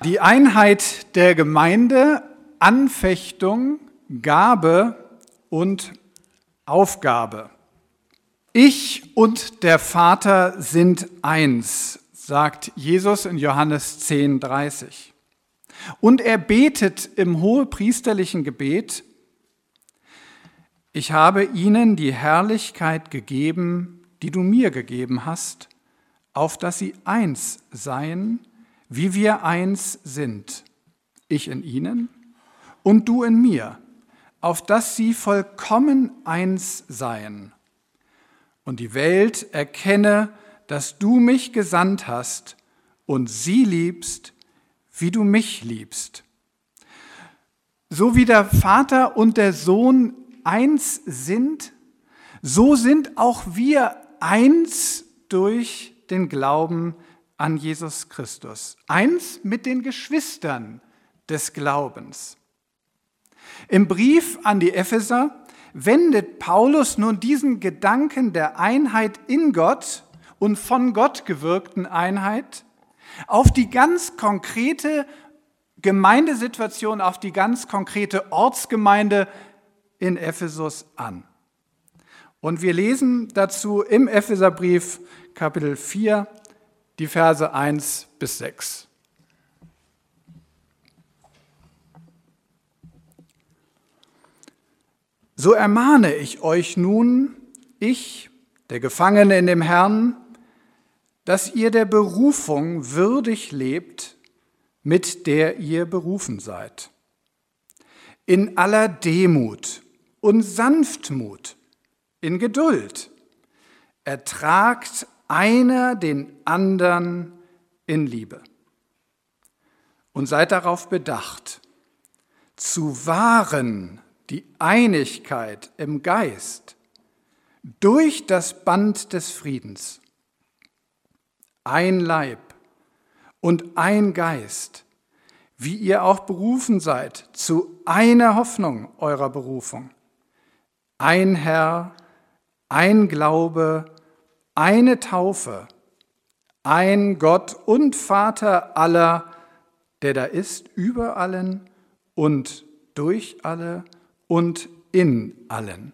Die Einheit der Gemeinde, Anfechtung, Gabe und Aufgabe. Ich und der Vater sind eins, sagt Jesus in Johannes 10,30. Und er betet im hohepriesterlichen Gebet: Ich habe ihnen die Herrlichkeit gegeben, die du mir gegeben hast, auf dass sie eins seien, wie wir eins sind, ich in ihnen und du in mir, auf dass sie vollkommen eins seien. Und die Welt erkenne, dass du mich gesandt hast und sie liebst, wie du mich liebst. So wie der Vater und der Sohn eins sind, so sind auch wir eins durch den Glauben an Jesus Christus. Eins mit den Geschwistern des Glaubens. Im Brief an die Epheser wendet Paulus nun diesen Gedanken der Einheit in Gott und von Gott gewirkten Einheit auf die ganz konkrete Gemeindesituation, auf die ganz konkrete Ortsgemeinde in Ephesus an. Und wir lesen dazu im Epheserbrief Kapitel 4 die Verse 1 bis 6. So ermahne ich euch nun, ich, der Gefangene in dem Herrn, dass ihr der Berufung würdig lebt, mit der ihr berufen seid. In aller Demut und Sanftmut, in Geduld, ertragt einer den anderen in Liebe. Und seid darauf bedacht, zu wahren die Einigkeit im Geist durch das Band des Friedens. Ein Leib und ein Geist, wie ihr auch berufen seid, zu einer Hoffnung eurer Berufung. Ein Herr, ein Glaube, eine Taufe, ein Gott und Vater aller, der da ist über allen und durch alle und in allen.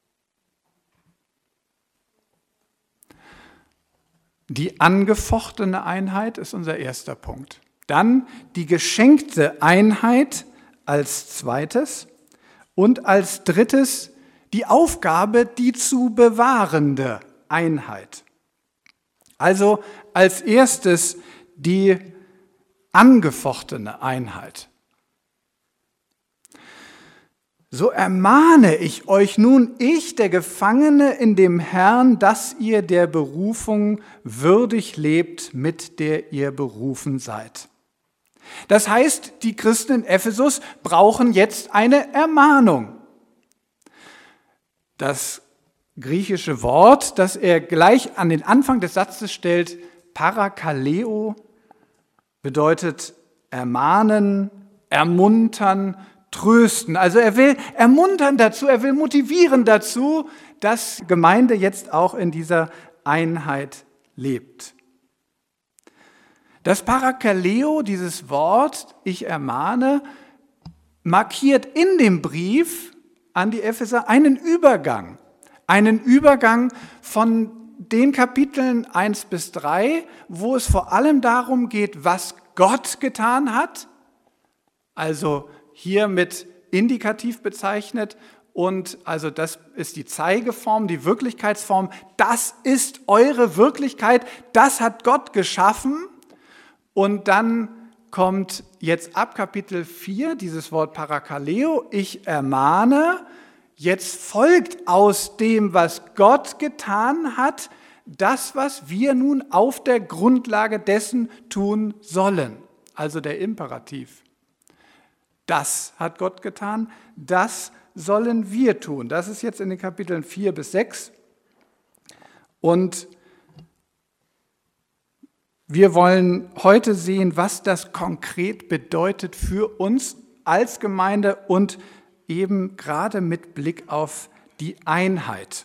Die angefochtene Einheit ist unser erster Punkt. Dann die geschenkte Einheit als zweites und als drittes die Aufgabe, die zu bewahrende Einheit. Also als erstes die angefochtene Einheit. So ermahne ich euch nun, ich, der Gefangene in dem Herrn, dass ihr der Berufung würdig lebt, mit der ihr berufen seid. Das heißt, die Christen in Ephesus brauchen jetzt eine Ermahnung. Das griechische Wort, das er gleich an den Anfang des Satzes stellt, parakaleo, bedeutet ermahnen, ermuntern, trösten. Also er will ermuntern dazu, er will motivieren dazu, dass Gemeinde jetzt auch in dieser Einheit lebt. Das Parakaleo, dieses Wort, ich ermahne, markiert in dem Brief an die Epheser einen Übergang von den Kapiteln 1 bis 3, wo es vor allem darum geht, was Gott getan hat, also hier mit Indikativ bezeichnet, und also das ist die Zeigeform, die Wirklichkeitsform, das ist eure Wirklichkeit, das hat Gott geschaffen. Und dann kommt jetzt ab Kapitel 4 dieses Wort Parakaleo, ich ermahne, jetzt folgt aus dem, was Gott getan hat, das, was wir nun auf der Grundlage dessen tun sollen, also der Imperativ. Das hat Gott getan, das sollen wir tun. Das ist jetzt in den Kapiteln 4 bis 6. Und wir wollen heute sehen, was das konkret bedeutet für uns als Gemeinde und eben gerade mit Blick auf die Einheit.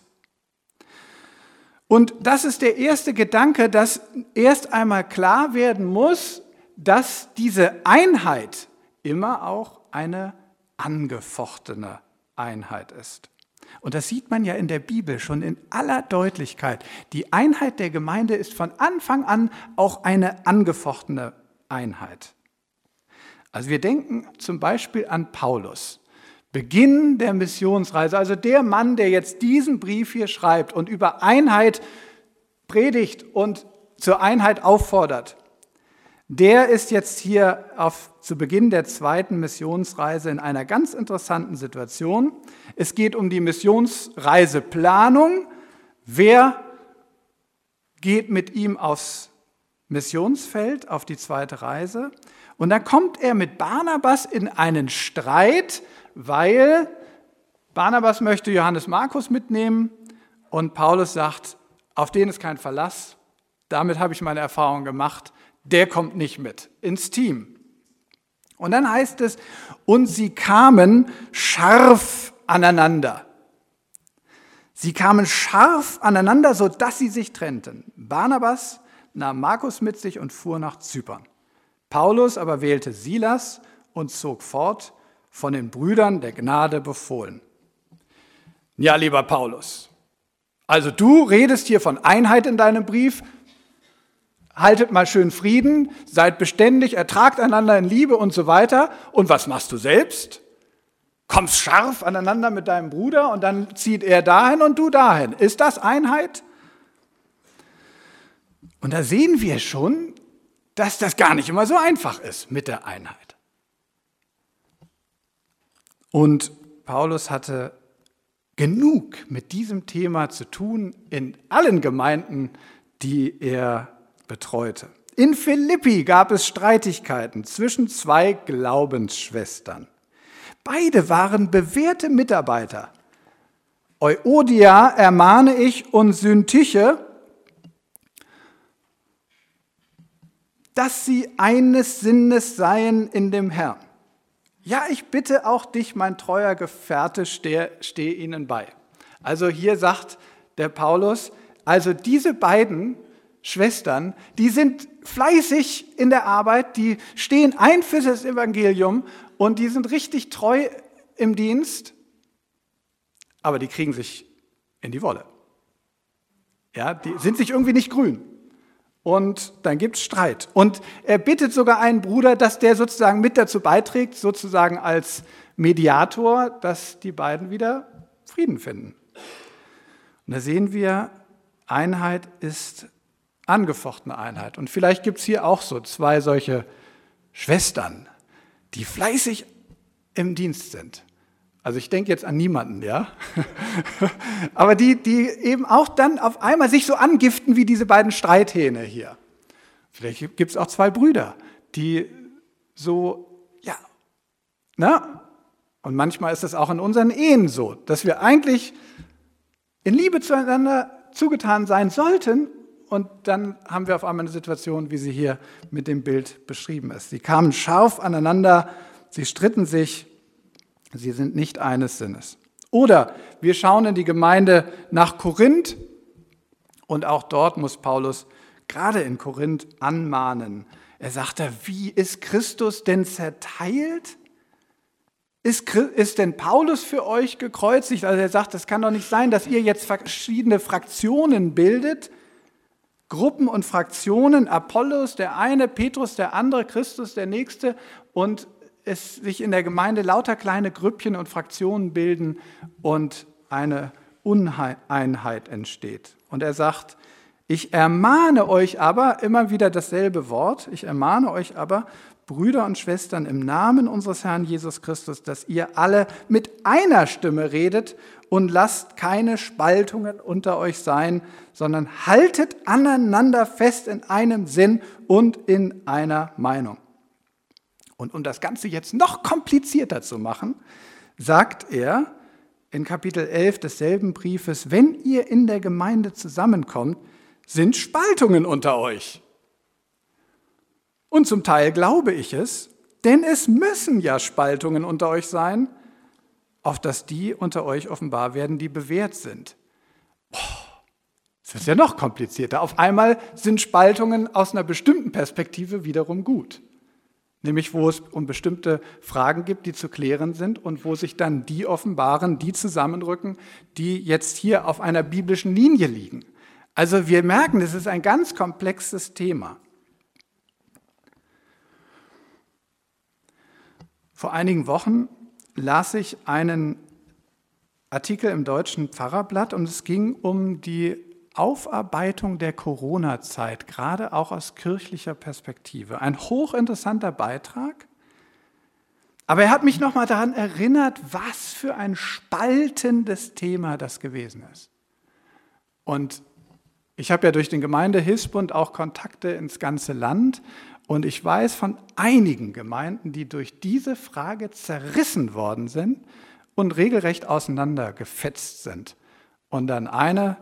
Und das ist der erste Gedanke, dass erst einmal klar werden muss, dass diese Einheit immer auch eine angefochtene Einheit ist. Und das sieht man ja in der Bibel schon in aller Deutlichkeit. Die Einheit der Gemeinde ist von Anfang an auch eine angefochtene Einheit. Also wir denken zum Beispiel an Paulus, Beginn der Missionsreise, also der Mann, der jetzt diesen Brief hier schreibt und über Einheit predigt und zur Einheit auffordert. Der ist jetzt hier zu Beginn der zweiten Missionsreise in einer ganz interessanten Situation. Es geht um die Missionsreiseplanung. Wer geht mit ihm aufs Missionsfeld, auf die zweite Reise? Und dann kommt er mit Barnabas in einen Streit, weil Barnabas möchte Johannes Markus mitnehmen und Paulus sagt, auf den ist kein Verlass. Damit habe ich meine Erfahrung gemacht. Der kommt nicht mit ins Team. Und dann heißt es, und sie kamen scharf aneinander. Sie kamen scharf aneinander, sodass sie sich trennten. Barnabas nahm Markus mit sich und fuhr nach Zypern. Paulus aber wählte Silas und zog fort, von den Brüdern der Gnade befohlen. Ja, lieber Paulus, also du redest hier von Einheit in deinem Brief. Haltet mal schön Frieden, seid beständig, ertragt einander in Liebe und so weiter. Und was machst du selbst? Kommst scharf aneinander mit deinem Bruder und dann zieht er dahin und du dahin. Ist das Einheit? Und da sehen wir schon, dass das gar nicht immer so einfach ist mit der Einheit. Und Paulus hatte genug mit diesem Thema zu tun in allen Gemeinden, die er betreute. In Philippi gab es Streitigkeiten zwischen zwei Glaubensschwestern. Beide waren bewährte Mitarbeiter. Euodia ermahne ich und Syntyche, dass sie eines Sinnes seien in dem Herrn. Ja, ich bitte auch dich, mein treuer Gefährte, stehe ihnen bei. Also hier sagt der Paulus, also diese beiden Schwestern, die sind fleißig in der Arbeit, die stehen ein für das Evangelium und die sind richtig treu im Dienst, aber die kriegen sich in die Wolle. Ja, die sind sich irgendwie nicht grün. Und dann gibt es Streit. Und er bittet sogar einen Bruder, dass der sozusagen mit dazu beiträgt, sozusagen als Mediator, dass die beiden wieder Frieden finden. Und da sehen wir, Einheit ist angefochtene Einheit. Und vielleicht gibt es hier auch so zwei solche Schwestern, die fleißig im Dienst sind. Also ich denke jetzt an niemanden, ja. Aber die eben auch dann auf einmal sich so angiften wie diese beiden Streithähne hier. Vielleicht gibt es auch zwei Brüder, die so, ja, ne? Und manchmal ist es auch in unseren Ehen so, dass wir eigentlich in Liebe zueinander zugetan sein sollten. Und dann haben wir auf einmal eine Situation, wie sie hier mit dem Bild beschrieben ist. Sie kamen scharf aneinander, sie stritten sich, sie sind nicht eines Sinnes. Oder wir schauen in die Gemeinde nach Korinth und auch dort muss Paulus gerade in Korinth anmahnen. Er sagte, wie ist Christus denn zerteilt? Ist denn Paulus für euch gekreuzigt? Also er sagt, es kann doch nicht sein, dass ihr jetzt verschiedene Fraktionen bildet, Gruppen und Fraktionen, Apollos der eine, Petrus der andere, Christus der nächste und es sich in der Gemeinde lauter kleine Grüppchen und Fraktionen bilden und eine Uneinheit entsteht. Und er sagt, ich ermahne euch aber, immer wieder dasselbe Wort, ich ermahne euch aber, Brüder und Schwestern, im Namen unseres Herrn Jesus Christus, dass ihr alle mit einer Stimme redet und lasst keine Spaltungen unter euch sein, sondern haltet aneinander fest in einem Sinn und in einer Meinung. Und um das Ganze jetzt noch komplizierter zu machen, sagt er in Kapitel 11 desselben Briefes, wenn ihr in der Gemeinde zusammenkommt, sind Spaltungen unter euch. Und zum Teil glaube ich es, denn es müssen ja Spaltungen unter euch sein, auf dass die unter euch offenbar werden, die bewährt sind. Das Jetzt wird es ja noch komplizierter. Auf einmal sind Spaltungen aus einer bestimmten Perspektive wiederum gut. Nämlich wo es um bestimmte Fragen gibt, die zu klären sind und wo sich dann die offenbaren, die zusammenrücken, die jetzt hier auf einer biblischen Linie liegen. Also wir merken, das ist ein ganz komplexes Thema. Vor einigen Wochen las ich einen Artikel im Deutschen Pfarrerblatt und es ging um die Aufarbeitung der Corona-Zeit, gerade auch aus kirchlicher Perspektive. Ein hochinteressanter Beitrag, aber er hat mich nochmal daran erinnert, was für ein spaltendes Thema das gewesen ist. Und ich habe ja durch den Gemeindehilfsbund auch Kontakte ins ganze Land und ich weiß von einigen Gemeinden, die durch diese Frage zerrissen worden sind und regelrecht auseinandergefetzt sind. Und dann ein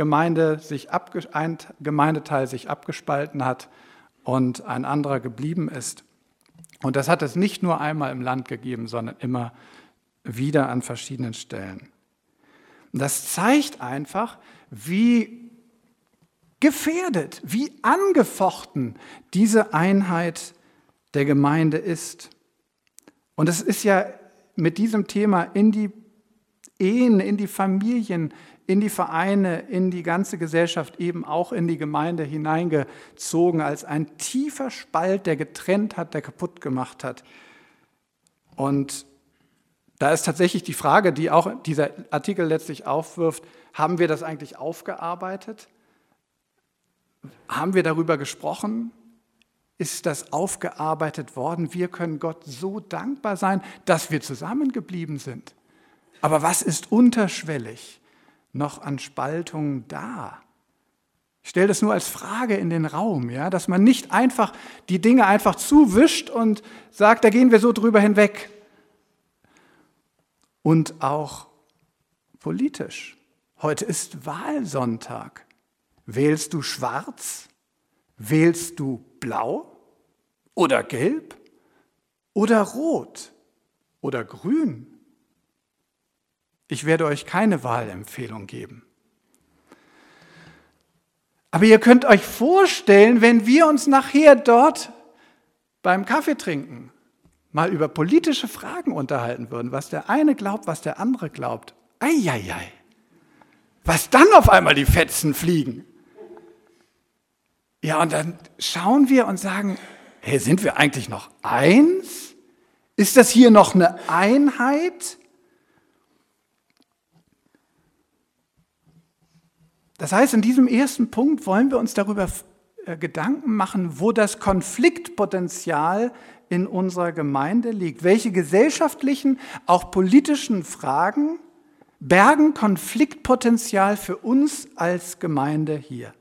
Gemeindeteil sich abgespalten hat und ein anderer geblieben ist. Und das hat es nicht nur einmal im Land gegeben, sondern immer wieder an verschiedenen Stellen. Und das zeigt einfach, wie gefährdet, wie angefochten diese Einheit der Gemeinde ist. Und es ist ja mit diesem Thema in die Ehen, in die Familien, in die Vereine, in die ganze Gesellschaft, eben auch in die Gemeinde hineingezogen als ein tiefer Spalt, der getrennt hat, der kaputt gemacht hat. Und da ist tatsächlich die Frage, die auch dieser Artikel letztlich aufwirft, haben wir das eigentlich aufgearbeitet? Haben wir darüber gesprochen? Ist das aufgearbeitet worden? Wir können Gott so dankbar sein, dass wir zusammengeblieben sind. Aber was ist unterschwellig noch an Spaltung da? Ich stelle das nur als Frage in den Raum, ja, dass man nicht einfach die Dinge einfach zuwischt und sagt, da gehen wir so drüber hinweg. Und auch politisch. Heute ist Wahlsonntag. Wählst du schwarz? Wählst du blau? Oder gelb? Oder rot? Oder grün? Ich werde euch keine Wahlempfehlung geben. Aber ihr könnt euch vorstellen, wenn wir uns nachher dort beim Kaffee trinken mal über politische Fragen unterhalten würden, was der eine glaubt, was der andere glaubt. Eieiei, was dann auf einmal die Fetzen fliegen. Ja, und dann schauen wir und sagen, hey, sind wir eigentlich noch eins? Ist das hier noch eine Einheit? Das heißt, in diesem ersten Punkt wollen wir uns darüber Gedanken machen, wo das Konfliktpotenzial in unserer Gemeinde liegt. Welche gesellschaftlichen, auch politischen Fragen bergen Konfliktpotenzial für uns als Gemeinde hier?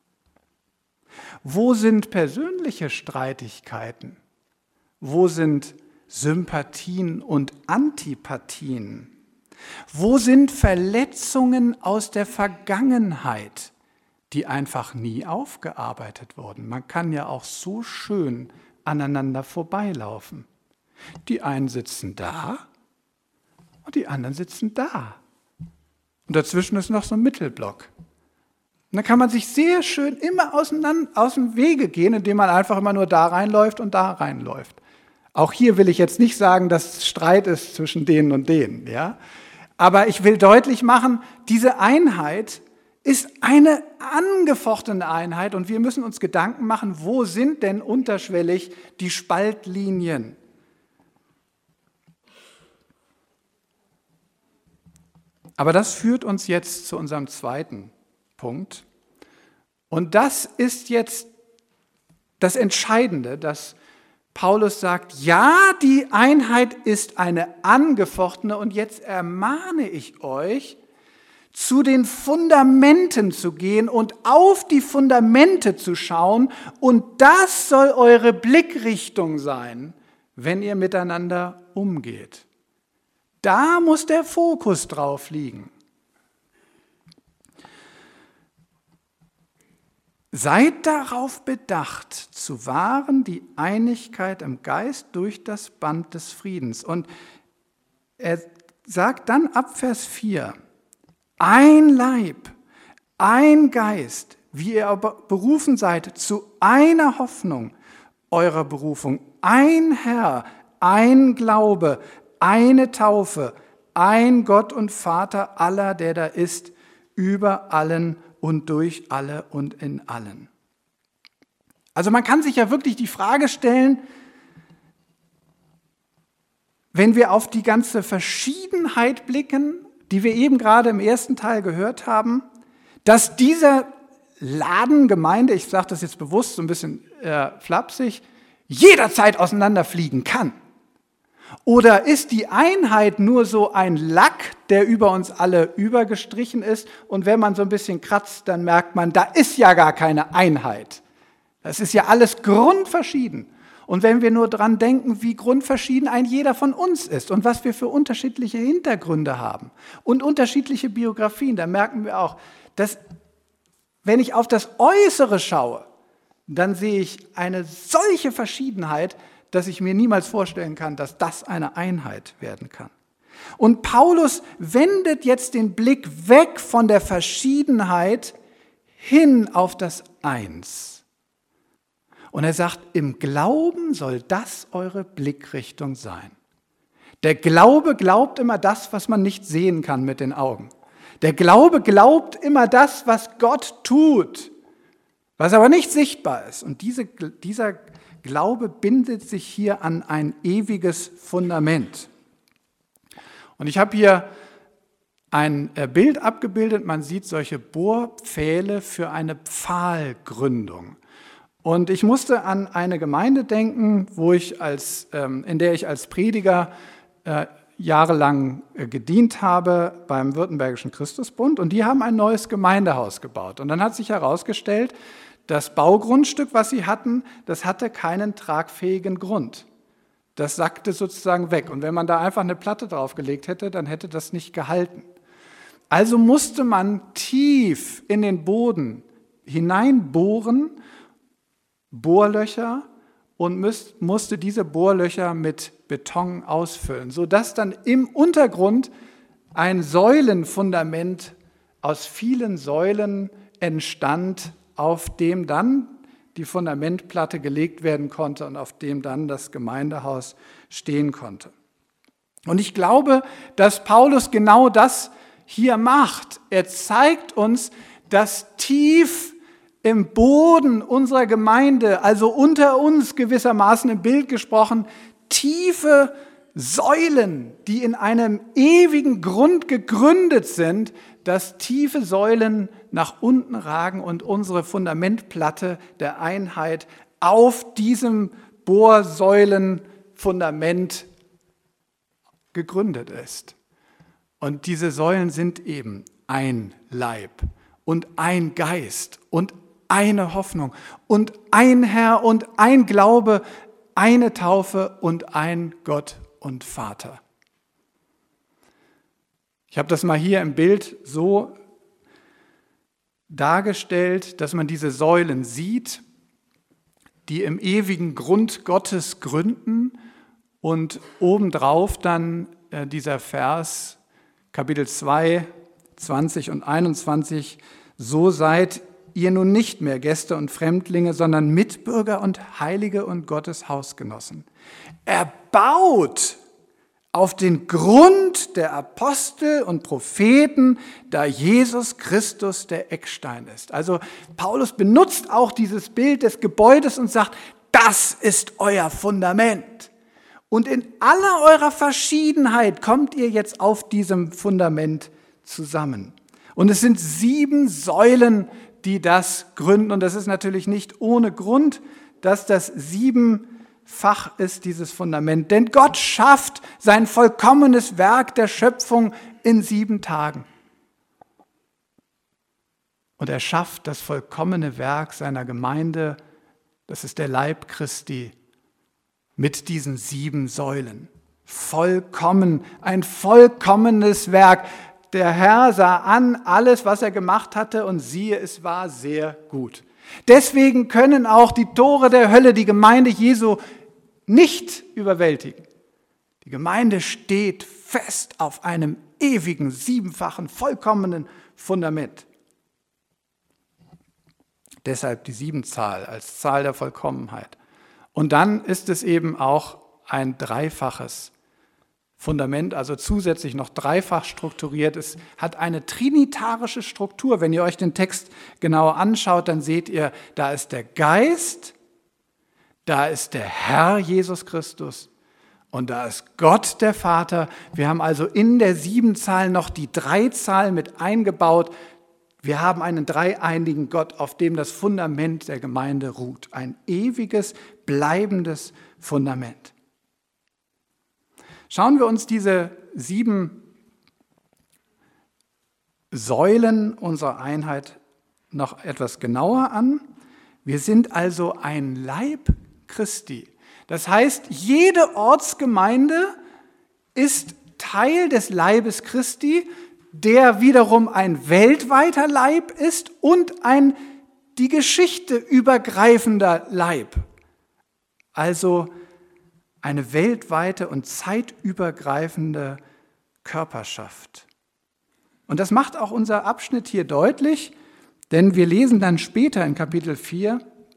Wo sind persönliche Streitigkeiten? Wo sind Sympathien und Antipathien? Wo sind Verletzungen aus der Vergangenheit, die einfach nie aufgearbeitet wurden? Man kann ja auch so schön aneinander vorbeilaufen. Die einen sitzen da und die anderen sitzen da. Und dazwischen ist noch so ein Mittelblock. Und dann kann man sich sehr schön immer aus dem Wege gehen, indem man einfach immer nur da reinläuft und da reinläuft. Auch hier will ich jetzt nicht sagen, dass es Streit ist zwischen denen und denen, ja. Aber ich will deutlich machen, diese Einheit ist eine angefochtene Einheit und wir müssen uns Gedanken machen, wo sind denn unterschwellig die Spaltlinien? Aber das führt uns jetzt zu unserem zweiten Punkt. Und das ist jetzt das Entscheidende, dass Paulus sagt, ja, die Einheit ist eine angefochtene und jetzt ermahne ich euch, zu den Fundamenten zu gehen und auf die Fundamente zu schauen und das soll eure Blickrichtung sein, wenn ihr miteinander umgeht. Da muss der Fokus drauf liegen. Seid darauf bedacht, zu wahren die Einigkeit im Geist durch das Band des Friedens. Und er sagt dann ab Vers 4, ein Leib, ein Geist, wie ihr berufen seid, zu einer Hoffnung eurer Berufung, ein Herr, ein Glaube, eine Taufe, ein Gott und Vater aller, der da ist, über allen und durch alle und in allen. Also man kann sich ja wirklich die Frage stellen, wenn wir auf die ganze Verschiedenheit blicken, die wir eben gerade im ersten Teil gehört haben, dass dieser Ladengemeinde, ich sage das jetzt bewusst so ein bisschen flapsig, jederzeit auseinanderfliegen kann. Oder ist die Einheit nur so ein Lack, der über uns alle übergestrichen ist und wenn man so ein bisschen kratzt, dann merkt man, da ist ja gar keine Einheit. Das ist ja alles grundverschieden. Und wenn wir nur dran denken, wie grundverschieden ein jeder von uns ist und was wir für unterschiedliche Hintergründe haben und unterschiedliche Biografien, dann merken wir auch, dass wenn ich auf das Äußere schaue, dann sehe ich eine solche Verschiedenheit, dass ich mir niemals vorstellen kann, dass das eine Einheit werden kann. Und Paulus wendet jetzt den Blick weg von der Verschiedenheit hin auf das Eins. Und er sagt, im Glauben soll das eure Blickrichtung sein. Der Glaube glaubt immer das, was man nicht sehen kann mit den Augen. Der Glaube glaubt immer das, was Gott tut, was aber nicht sichtbar ist. Und dieser Glaube bindet sich hier an ein ewiges Fundament. Und ich habe hier ein Bild abgebildet, man sieht solche Bohrpfähle für eine Pfahlgründung. Und ich musste an eine Gemeinde denken, in der ich als Prediger jahrelang gedient habe beim Württembergischen Christusbund. Und die haben ein neues Gemeindehaus gebaut. Und dann hat sich herausgestellt, das Baugrundstück, was sie hatten, das hatte keinen tragfähigen Grund. Das sackte sozusagen weg. Und wenn man da einfach eine Platte draufgelegt hätte, dann hätte das nicht gehalten. Also musste man tief in den Boden hineinbohren, Bohrlöcher, und musste diese Bohrlöcher mit Beton ausfüllen, sodass dann im Untergrund ein Säulenfundament aus vielen Säulen entstand, auf dem dann die Fundamentplatte gelegt werden konnte und auf dem dann das Gemeindehaus stehen konnte. Und ich glaube, dass Paulus genau das hier macht. Er zeigt uns, dass tief im Boden unserer Gemeinde, also unter uns gewissermaßen im Bild gesprochen, tiefe Säulen, die in einem ewigen Grund gegründet sind, dass tiefe Säulen nach unten ragen und unsere Fundamentplatte der Einheit auf diesem Bohrsäulenfundament gegründet ist. Und diese Säulen sind eben ein Leib und ein Geist und eine Hoffnung und ein Herr und ein Glaube, eine Taufe und ein Gott und Vater. Ich habe das mal hier im Bild so dargestellt, dass man diese Säulen sieht, die im ewigen Grund Gottes gründen und obendrauf dann dieser Vers, Kapitel 2, 20 und 21, so seid ihr nun nicht mehr Gäste und Fremdlinge, sondern Mitbürger und Heilige und Gottes Hausgenossen. Er baut auf den Grund der Apostel und Propheten, da Jesus Christus der Eckstein ist. Also Paulus benutzt auch dieses Bild des Gebäudes und sagt, das ist euer Fundament. Und in aller eurer Verschiedenheit kommt ihr jetzt auf diesem Fundament zusammen. Und es sind 7 Säulen, die das gründen. Und das ist natürlich nicht ohne Grund, dass das 7-fach ist, dieses Fundament. Denn Gott schafft sein vollkommenes Werk der Schöpfung in 7 Tagen. Und er schafft das vollkommene Werk seiner Gemeinde, das ist der Leib Christi, mit diesen 7 Säulen. Vollkommen, ein vollkommenes Werk. Der Herr sah an alles, was er gemacht hatte, und siehe, es war sehr gut. Deswegen können auch die Tore der Hölle die Gemeinde Jesu nicht überwältigen. Die Gemeinde steht fest auf einem ewigen, 7-fachen, vollkommenen Fundament. Deshalb die 7-Zahl als Zahl der Vollkommenheit. Und dann ist es eben auch ein dreifaches Fundament, also zusätzlich noch dreifach strukturiert. Es hat eine trinitarische Struktur. Wenn ihr euch den Text genauer anschaut, dann seht ihr, da ist der Geist, da ist der Herr Jesus Christus und da ist Gott der Vater. Wir haben also in der 7-Zahl noch die 3-Zahl mit eingebaut. Wir haben einen dreieinigen Gott, auf dem das Fundament der Gemeinde ruht. Ein ewiges, bleibendes Fundament. Schauen wir uns diese 7 Säulen unserer Einheit noch etwas genauer an. Wir sind also ein Leib Christi. Das heißt, jede Ortsgemeinde ist Teil des Leibes Christi, der wiederum ein weltweiter Leib ist und ein die Geschichte übergreifender Leib. Also eine weltweite und zeitübergreifende Körperschaft. Und das macht auch unser Abschnitt hier deutlich, denn wir lesen dann später in Kapitel 4,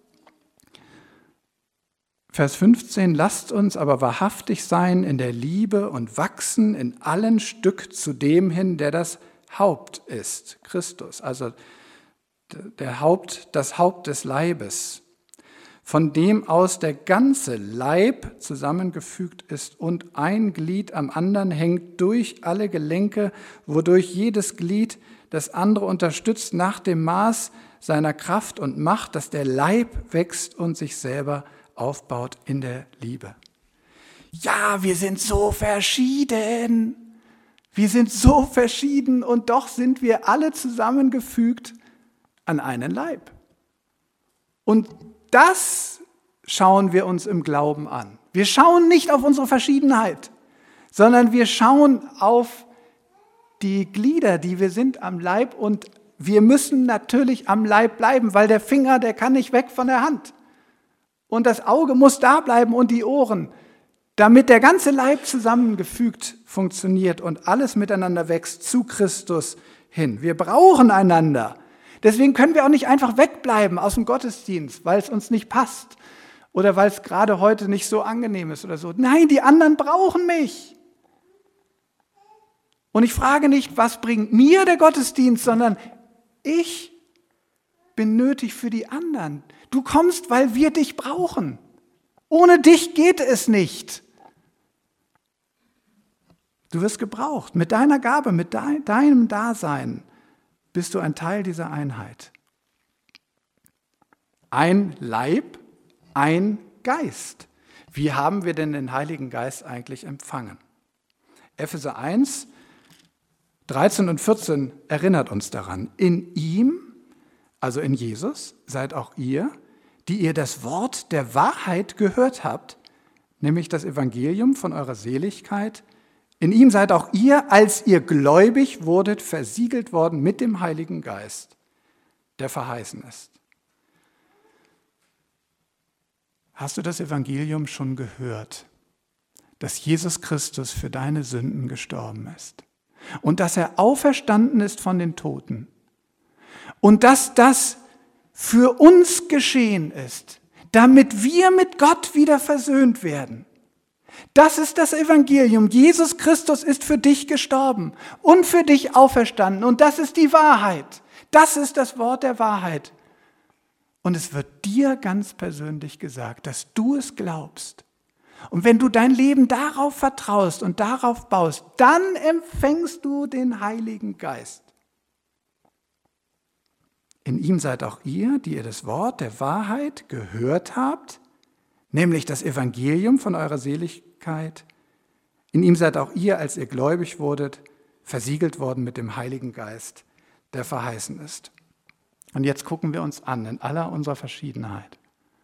Vers 15, lasst uns aber wahrhaftig sein in der Liebe und wachsen in allen Stück zu dem hin, der das Haupt ist, Christus, also das Haupt des Leibes, von dem aus der ganze Leib zusammengefügt ist und ein Glied am anderen hängt durch alle Gelenke, wodurch jedes Glied das andere unterstützt nach dem Maß seiner Kraft und Macht, dass der Leib wächst und sich selber aufbaut in der Liebe. Ja, wir sind so verschieden. Wir sind so verschieden und doch sind wir alle zusammengefügt an einen Leib. Und das schauen wir uns im Glauben an. Wir schauen nicht auf unsere Verschiedenheit, sondern wir schauen auf die Glieder, die wir sind am Leib und wir müssen natürlich am Leib bleiben, weil der Finger, der kann nicht weg von der Hand. Und das Auge muss da bleiben und die Ohren, damit der ganze Leib zusammengefügt funktioniert und alles miteinander wächst zu Christus hin. Wir brauchen einander. Deswegen können wir auch nicht einfach wegbleiben aus dem Gottesdienst, weil es uns nicht passt oder weil es gerade heute nicht so angenehm ist oder so. Nein, die anderen brauchen mich. Und ich frage nicht, was bringt mir der Gottesdienst, sondern ich bin nötig für die anderen. Du kommst, weil wir dich brauchen. Ohne dich geht es nicht. Du wirst gebraucht. Mit deiner Gabe, mit deinem Dasein bist du ein Teil dieser Einheit. Ein Leib, ein Geist. Wie haben wir denn den Heiligen Geist eigentlich empfangen? Epheser 1, 13 und 14 erinnert uns daran. In ihm, also in Jesus, seid auch ihr, die ihr das Wort der Wahrheit gehört habt, nämlich das Evangelium von eurer Seligkeit. In ihm seid auch ihr, als ihr gläubig wurdet, versiegelt worden mit dem Heiligen Geist, der verheißen ist. Hast du das Evangelium schon gehört, dass Jesus Christus für deine Sünden gestorben ist und dass er auferstanden ist von den Toten und dass das für uns geschehen ist, damit wir mit Gott wieder versöhnt werden? Das ist das Evangelium. Jesus Christus ist für dich gestorben und für dich auferstanden. Und das ist die Wahrheit. Das ist das Wort der Wahrheit. Und es wird dir ganz persönlich gesagt, dass du es glaubst. Und wenn du dein Leben darauf vertraust und darauf baust, dann empfängst du den Heiligen Geist. In ihm seid auch ihr, die ihr das Wort der Wahrheit gehört habt, nämlich das Evangelium von eurer Seligkeit. In ihm seid auch ihr, als ihr gläubig wurdet, versiegelt worden mit dem Heiligen Geist, der verheißen ist. Und jetzt gucken wir uns an, in aller unserer Verschiedenheit.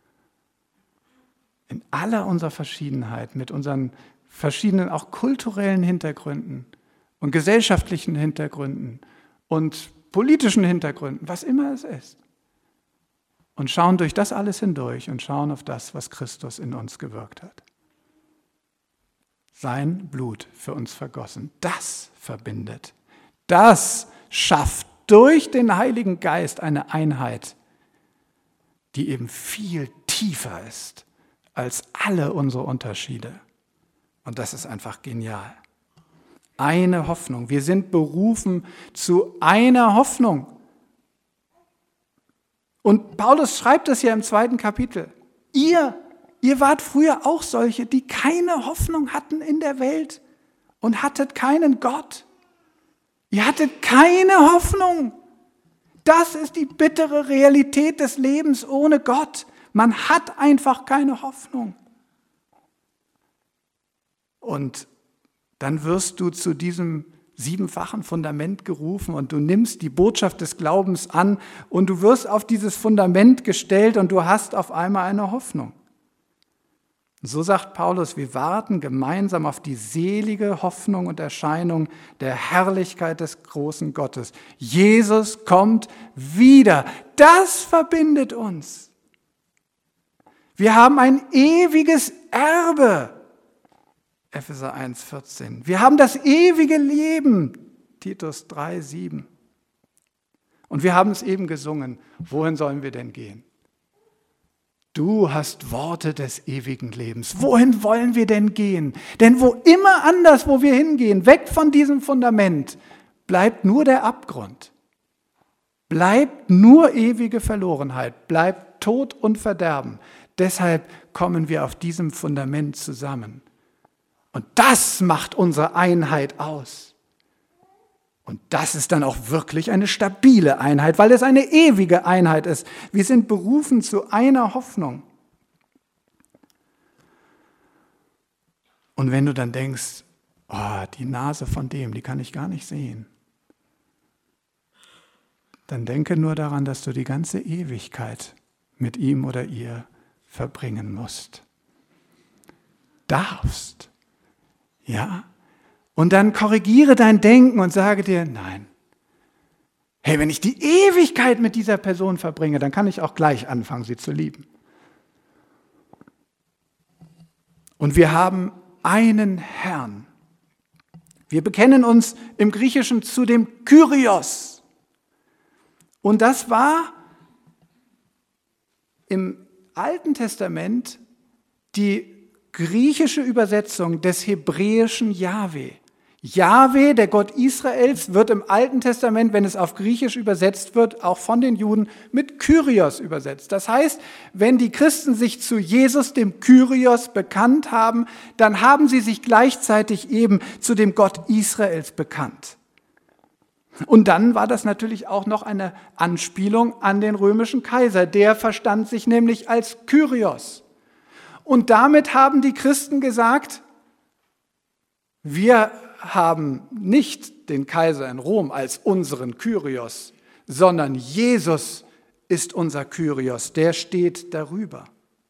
In aller unserer Verschiedenheit, mit unseren verschiedenen auch kulturellen Hintergründen und gesellschaftlichen Hintergründen und politischen Hintergründen, was immer es ist. Und schauen durch das alles hindurch und schauen auf das, was Christus in uns gewirkt hat. Sein Blut für uns vergossen, das verbindet. Das schafft durch den Heiligen Geist eine Einheit die eben viel tiefer ist als alle unsere Unterschiede. Und das ist einfach genial. Eine Hoffnung. Wir sind berufen zu einer Hoffnung. Und Paulus schreibt es ja im 2. Kapitel. Ihr wart früher auch solche, die keine Hoffnung hatten in der Welt und hattet keinen Gott. Ihr hattet keine Hoffnung. Das ist die bittere Realität des Lebens ohne Gott. Man hat einfach keine Hoffnung. Und dann wirst du zu diesem 7-fachen Fundament gerufen und du nimmst die Botschaft des Glaubens an und du wirst auf dieses Fundament gestellt und du hast auf einmal eine Hoffnung. So sagt Paulus, wir warten gemeinsam auf die selige Hoffnung und Erscheinung der Herrlichkeit des großen Gottes. Jesus kommt wieder. Das verbindet uns. Wir haben ein ewiges Erbe. Epheser 1,14. Wir haben das ewige Leben. Titus 3,7. Und wir haben es eben gesungen. Wohin sollen wir denn gehen? Du hast Worte des ewigen Lebens. Wohin wollen wir denn gehen? Denn wo immer anders, wo wir hingehen, weg von diesem Fundament, bleibt nur der Abgrund. Bleibt nur ewige Verlorenheit. Bleibt Tod und Verderben. Deshalb kommen wir auf diesem Fundament zusammen. Und das macht unsere Einheit aus. Und das ist dann auch wirklich eine stabile Einheit, weil es eine ewige Einheit ist. Wir sind berufen zu einer Hoffnung. Und wenn du dann denkst, oh, die Nase von dem, die kann ich gar nicht sehen, dann denke nur daran, dass du die ganze Ewigkeit mit ihm oder ihr verbringen musst. Darfst. Ja? Und dann korrigiere dein Denken und sage dir, nein. Hey, wenn ich die Ewigkeit mit dieser Person verbringe, dann kann ich auch gleich anfangen, sie zu lieben. Und wir haben einen Herrn. Wir bekennen uns im Griechischen zu dem Kyrios. Und das war im Alten Testament die griechische Übersetzung des hebräischen Jahwe. Jahwe, der Gott Israels, wird im Alten Testament, wenn es auf Griechisch übersetzt wird, auch von den Juden mit Kyrios übersetzt. Das heißt, wenn die Christen sich zu Jesus, dem Kyrios, bekannt haben, dann haben sie sich gleichzeitig eben zu dem Gott Israels bekannt. Und dann war das natürlich auch noch eine Anspielung an den römischen Kaiser. Der verstand sich nämlich als Kyrios. Und damit haben die Christen gesagt, wir haben nicht den Kaiser in Rom als unseren Kyrios, sondern Jesus ist unser Kyrios, der steht darüber.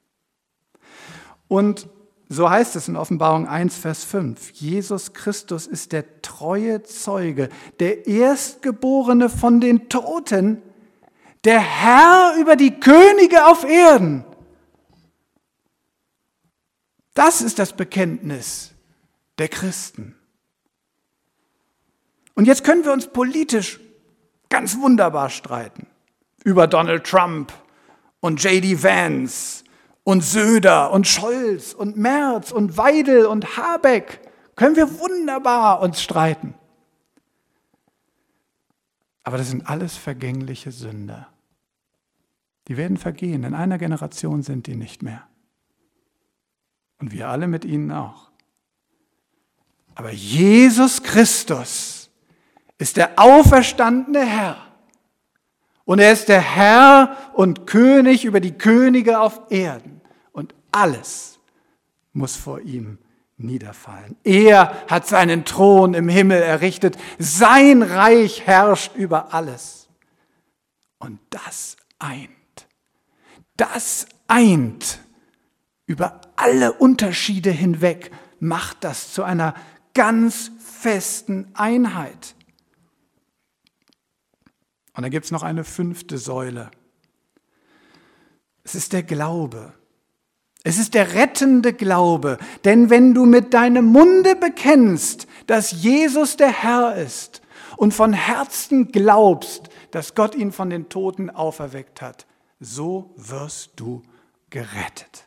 Und so heißt es in Offenbarung 1, Vers 5, Jesus Christus ist der treue Zeuge, der Erstgeborene von den Toten, der Herr über die Könige auf Erden. Das ist das Bekenntnis der Christen. Und jetzt können wir uns politisch ganz wunderbar streiten über Donald Trump und J.D. Vance und Söder und Scholz und Merz und Weidel und Habeck. Können wir wunderbar uns streiten. Aber das sind alles vergängliche Sünder. Die werden vergehen. In einer Generation sind die nicht mehr. Und wir alle mit ihnen auch. Aber Jesus Christus ist der auferstandene Herr. Und er ist der Herr und König über die Könige auf Erden. Und alles muss vor ihm niederfallen. Er hat seinen Thron im Himmel errichtet. Sein Reich herrscht über alles. Und das eint über alle Unterschiede hinweg, macht das zu einer ganz festen Einheit. Und dann gibt es noch eine 5. Säule. Es ist der Glaube. Es ist der rettende Glaube. Denn wenn du mit deinem Munde bekennst, dass Jesus der Herr ist und von Herzen glaubst, dass Gott ihn von den Toten auferweckt hat, so wirst du gerettet.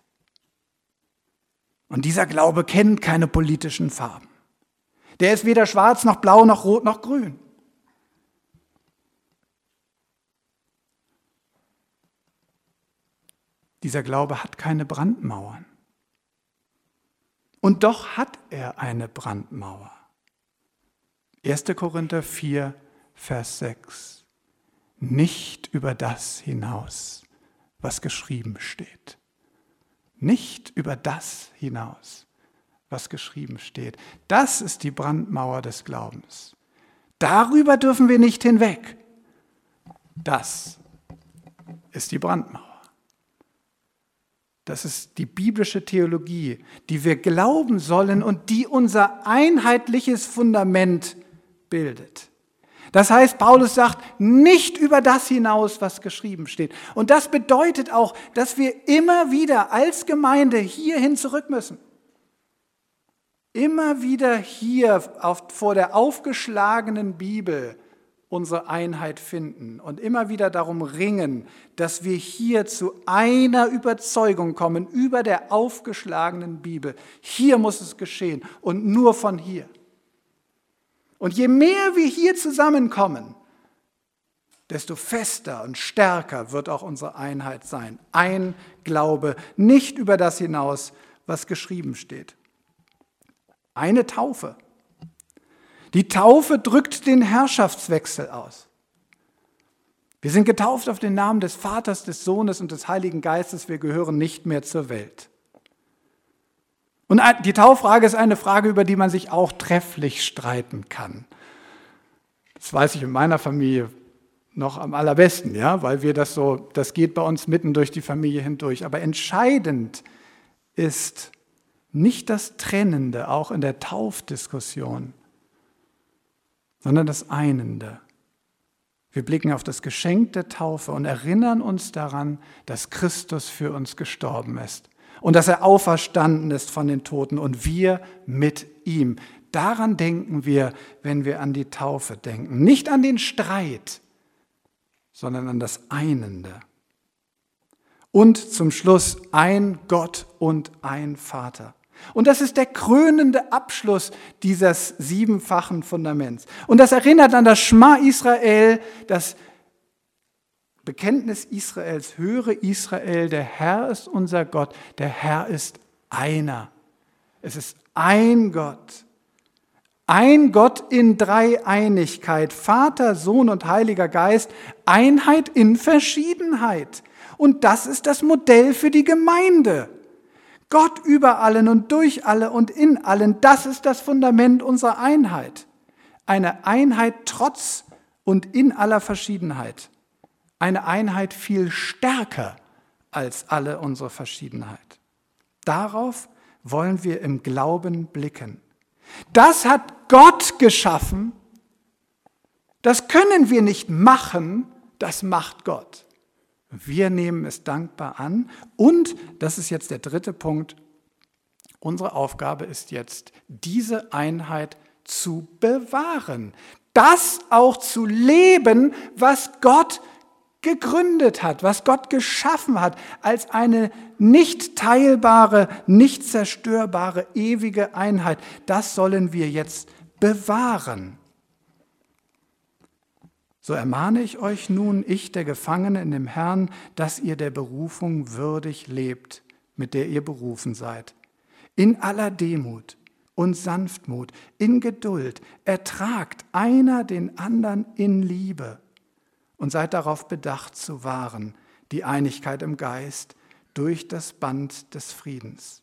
Und dieser Glaube kennt keine politischen Farben. Der ist weder schwarz noch blau noch rot noch grün. Dieser Glaube hat keine Brandmauern. Und doch hat er eine Brandmauer. 1. Korinther 4, Vers 6. Nicht über das hinaus, was geschrieben steht. Nicht über das hinaus, was geschrieben steht. Das ist die Brandmauer des Glaubens. Darüber dürfen wir nicht hinweg. Das ist die Brandmauer. Das ist die biblische Theologie, die wir glauben sollen und die unser einheitliches Fundament bildet. Das heißt, Paulus sagt, nicht über das hinaus, was geschrieben steht. Und das bedeutet auch, dass wir immer wieder als Gemeinde hierhin zurück müssen. Immer wieder hier vor der aufgeschlagenen Bibel unsere Einheit finden und immer wieder darum ringen, dass wir hier zu einer Überzeugung kommen über der aufgeschlagenen Bibel. Hier muss es geschehen und nur von hier. Und je mehr wir hier zusammenkommen, desto fester und stärker wird auch unsere Einheit sein. Ein Glaube, nicht über das hinaus, was geschrieben steht. Eine Taufe. Die Taufe drückt den Herrschaftswechsel aus. Wir sind getauft auf den Namen des Vaters, des Sohnes und des Heiligen Geistes. Wir gehören nicht mehr zur Welt. Und die Tauffrage ist eine Frage, über die man sich auch trefflich streiten kann. Das weiß ich in meiner Familie noch am allerbesten, ja, weil das geht bei uns mitten durch die Familie hindurch. Aber entscheidend ist nicht das Trennende, auch in der Taufdiskussion, sondern das Einende. Wir blicken auf das Geschenk der Taufe und erinnern uns daran, dass Christus für uns gestorben ist und dass er auferstanden ist von den Toten und wir mit ihm. Daran denken wir, wenn wir an die Taufe denken. Nicht an den Streit, sondern an das Einende. Und zum Schluss ein Gott und ein Vater. Und das ist der krönende Abschluss dieses siebenfachen Fundaments. Und das erinnert an das Schma Israel, das Bekenntnis Israels. Höre Israel, der Herr ist unser Gott, der Herr ist einer. Es ist ein Gott. Ein Gott in Dreieinigkeit, Vater, Sohn und Heiliger Geist, Einheit in Verschiedenheit. Und das ist das Modell für die Gemeinde. Gott über allen und durch alle und in allen, das ist das Fundament unserer Einheit. Eine Einheit trotz und in aller Verschiedenheit. Eine Einheit viel stärker als alle unsere Verschiedenheit. Darauf wollen wir im Glauben blicken. Das hat Gott geschaffen. Das können wir nicht machen, das macht Gott. Wir nehmen es dankbar an und, das ist jetzt der dritte Punkt, unsere Aufgabe ist jetzt, diese Einheit zu bewahren. Das auch zu leben, was Gott gegründet hat, was Gott geschaffen hat, als eine nicht teilbare, nicht zerstörbare, ewige Einheit. Das sollen wir jetzt bewahren. So ermahne ich euch nun, ich, der Gefangene in dem Herrn, dass ihr der Berufung würdig lebt, mit der ihr berufen seid. In aller Demut und Sanftmut, in Geduld, ertragt einer den anderen in Liebe und seid darauf bedacht zu wahren, die Einigkeit im Geist durch das Band des Friedens.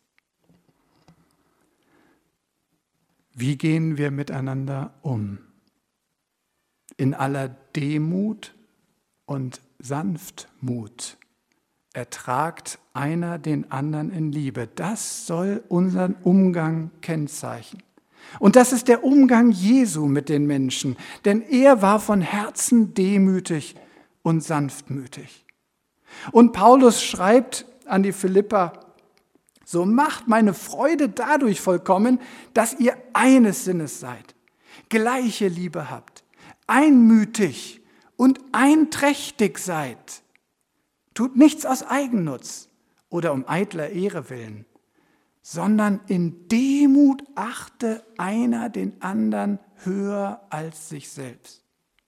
Wie gehen wir miteinander um? In aller Demut und Sanftmut ertragt einer den anderen in Liebe. Das soll unseren Umgang kennzeichnen. Und das ist der Umgang Jesu mit den Menschen, denn er war von Herzen demütig und sanftmütig. Und Paulus schreibt an die Philipper, so macht meine Freude dadurch vollkommen, dass ihr eines Sinnes seid, gleiche Liebe habt, einmütig und einträchtig seid. Tut nichts aus Eigennutz oder um eitler Ehre willen, sondern in Demut achte einer den anderen höher als sich selbst.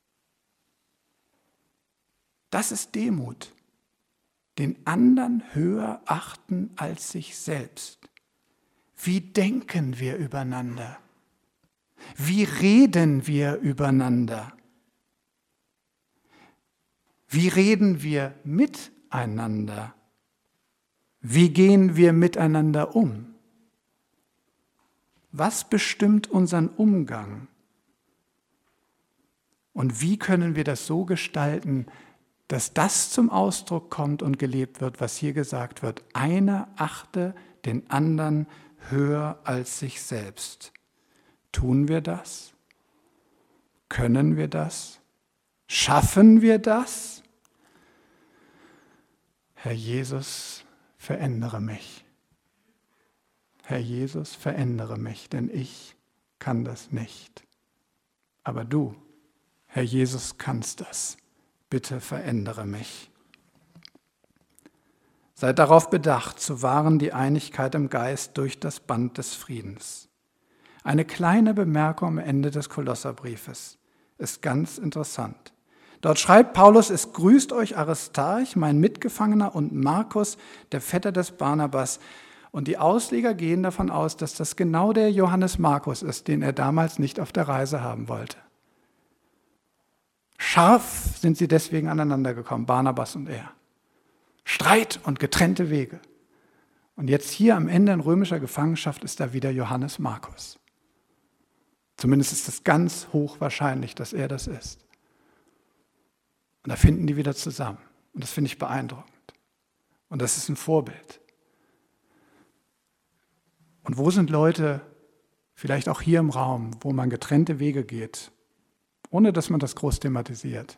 Das ist Demut. Den anderen höher achten als sich selbst. Wie denken wir übereinander? Wie reden wir übereinander? Wie reden wir miteinander? Wie gehen wir miteinander um? Was bestimmt unseren Umgang? Und wie können wir das so gestalten, dass das zum Ausdruck kommt und gelebt wird, was hier gesagt wird? Einer achte den anderen höher als sich selbst. Tun wir das? Können wir das? Schaffen wir das? Herr Jesus, verändere mich. Herr Jesus, verändere mich, denn ich kann das nicht. Aber du, Herr Jesus, kannst das. Bitte verändere mich. Seid darauf bedacht, zu wahren die Einigkeit im Geist durch das Band des Friedens. Eine kleine Bemerkung am Ende des Kolosserbriefes ist ganz interessant. Dort schreibt Paulus, es grüßt euch Aristarch, mein Mitgefangener, und Markus, der Vetter des Barnabas. Und die Ausleger gehen davon aus, dass das genau der Johannes Markus ist, den er damals nicht auf der Reise haben wollte. Scharf sind sie deswegen aneinander gekommen, Barnabas und er. Streit und getrennte Wege. Und jetzt hier am Ende in römischer Gefangenschaft ist da wieder Johannes Markus. Zumindest ist es ganz hochwahrscheinlich, dass er das ist. Und da finden die wieder zusammen. Und das finde ich beeindruckend. Und das ist ein Vorbild. Und wo sind Leute, vielleicht auch hier im Raum, wo man getrennte Wege geht, ohne dass man das groß thematisiert?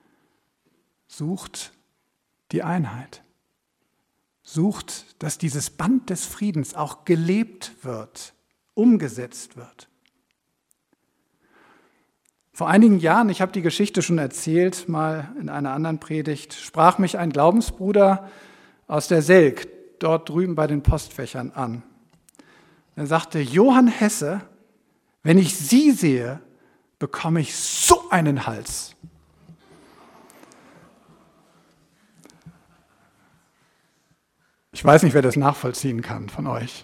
Sucht die Einheit. Sucht, dass dieses Band des Friedens auch gelebt wird, umgesetzt wird. Vor einigen Jahren, ich habe die Geschichte schon erzählt, mal in einer anderen Predigt, sprach mich ein Glaubensbruder aus der Selk, dort drüben bei den Postfächern, an. Er sagte, Johann Hesse, wenn ich Sie sehe, bekomme ich so einen Hals. Ich weiß nicht, wer das nachvollziehen kann von euch.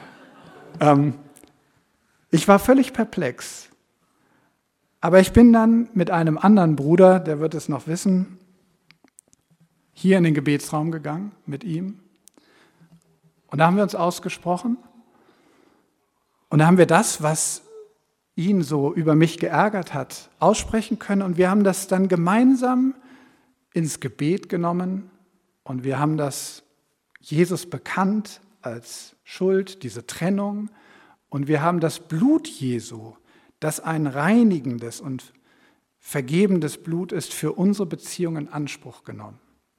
Ich war völlig perplex. Aber ich bin dann mit einem anderen Bruder, der wird es noch wissen, hier in den Gebetsraum gegangen mit ihm. Und da haben wir uns ausgesprochen. Und da haben wir das, was ihn so über mich geärgert hat, aussprechen können. Und wir haben das dann gemeinsam ins Gebet genommen. Und wir haben das Jesus bekannt als Schuld, diese Trennung. Und wir haben das Blut Jesu, das ein reinigendes und vergebendes Blut ist, für unsere Beziehung in Anspruch genommen.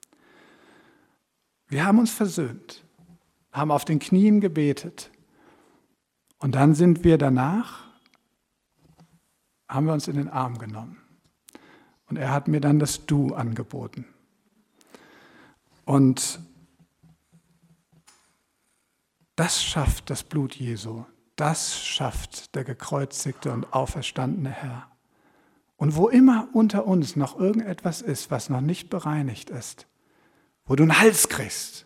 Wir haben uns versöhnt, haben auf den Knien gebetet und dann sind wir danach, haben wir uns in den Arm genommen. Und er hat mir dann das Du angeboten. Und das schafft das Blut Jesu. Das schafft der gekreuzigte und auferstandene Herr. Und wo immer unter uns noch irgendetwas ist, was noch nicht bereinigt ist, wo du einen Hals kriegst,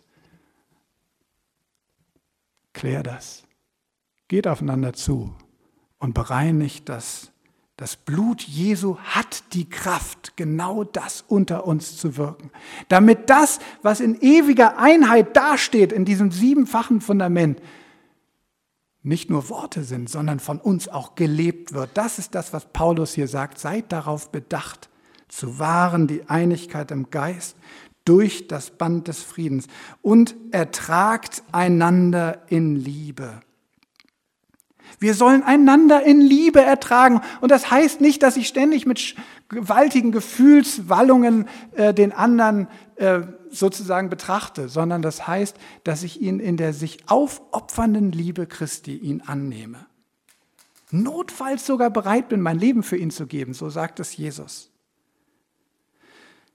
klär das. Geht aufeinander zu und bereinigt das. Das Blut Jesu hat die Kraft, genau das unter uns zu wirken. Damit das, was in ewiger Einheit dasteht, in diesem siebenfachen Fundament, nicht nur Worte sind, sondern von uns auch gelebt wird. Das ist das, was Paulus hier sagt. Seid darauf bedacht, zu wahren die Einigkeit im Geist durch das Band des Friedens und ertragt einander in Liebe. Wir sollen einander in Liebe ertragen. Und das heißt nicht, dass ich ständig mit gewaltigen Gefühlswallungen den anderen sozusagen betrachte, sondern das heißt, dass ich ihn in der sich aufopfernden Liebe Christi ihn annehme. Notfalls sogar bereit bin, mein Leben für ihn zu geben, so sagt es Jesus.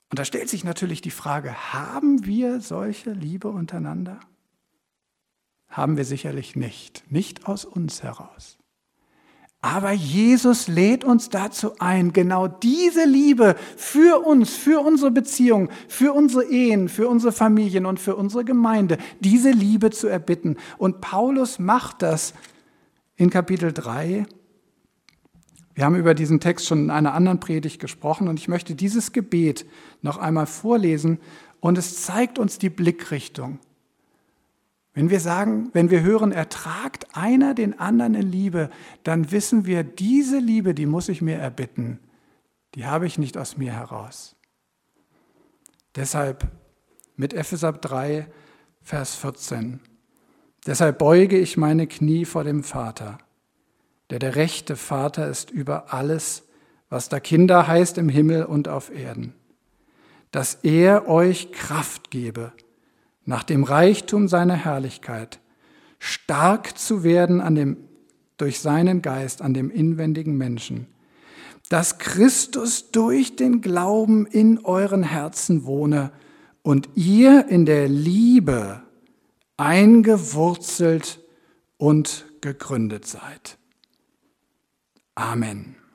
Und da stellt sich natürlich die Frage, haben wir solche Liebe untereinander? Haben wir sicherlich nicht aus uns heraus. Aber Jesus lädt uns dazu ein, genau diese Liebe für uns, für unsere Beziehungen, für unsere Ehen, für unsere Familien und für unsere Gemeinde, diese Liebe zu erbitten. Und Paulus macht das in Kapitel 3. Wir haben über diesen Text schon in einer anderen Predigt gesprochen und ich möchte dieses Gebet noch einmal vorlesen und es zeigt uns die Blickrichtung. Wenn wir hören, ertragt einer den anderen in Liebe, dann wissen wir, diese Liebe, die muss ich mir erbitten, die habe ich nicht aus mir heraus. Deshalb mit Epheser 3, Vers 14. Deshalb beuge ich meine Knie vor dem Vater, der rechte Vater ist über alles, was da Kinder heißt im Himmel und auf Erden, dass er euch Kraft gebe, nach dem Reichtum seiner Herrlichkeit, stark zu werden durch seinen Geist an dem inwendigen Menschen, dass Christus durch den Glauben in euren Herzen wohne und ihr in der Liebe eingewurzelt und gegründet seid. Amen.